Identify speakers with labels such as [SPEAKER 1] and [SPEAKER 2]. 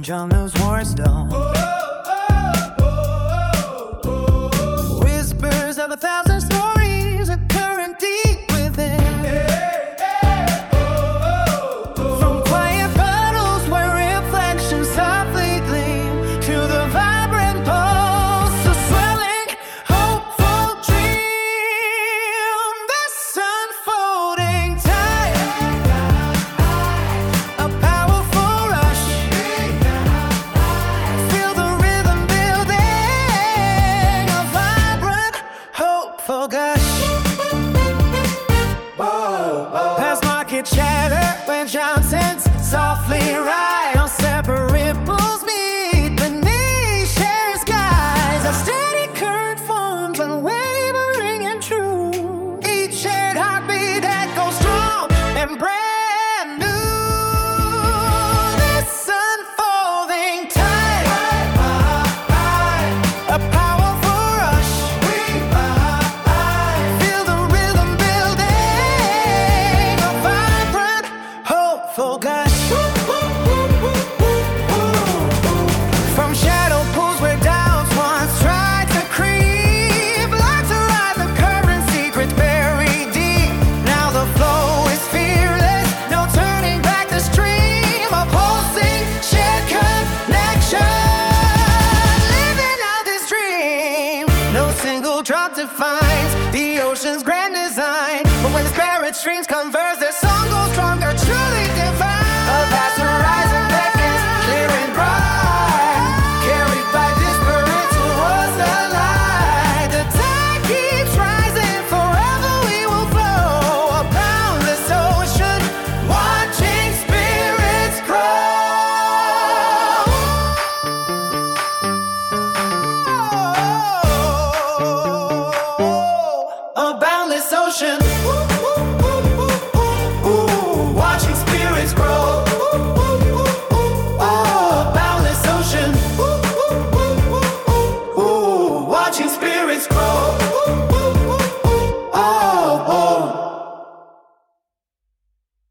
[SPEAKER 1] John knows war's done. Whispers of 1,000 stories occurring deep within. From quiet puddles where reflections softly gleam to the vibrant pulse of swelling, hopeful dream. This unfolding tide, a powerful rush. Feel the rhythm building, a vibrant, hopeful gush. Past market chatter when Johnson's softly ride on separate ripples meet beneath shared skies. A steady current forms, unwavering and true. Each shared heartbeat that goes strong and brand new. This unfolding tide, a powerful rush. Feel the rhythm building, a vibrant, hopeful gush. From shadow pools where doubts once tried to creep, like to ride the current, secrets buried deep. Now the flow is fearless, no turning back the stream. A pulsing, shared connection, living out this dream. No single drop defines the ocean's grand design, but when disparate streams converge,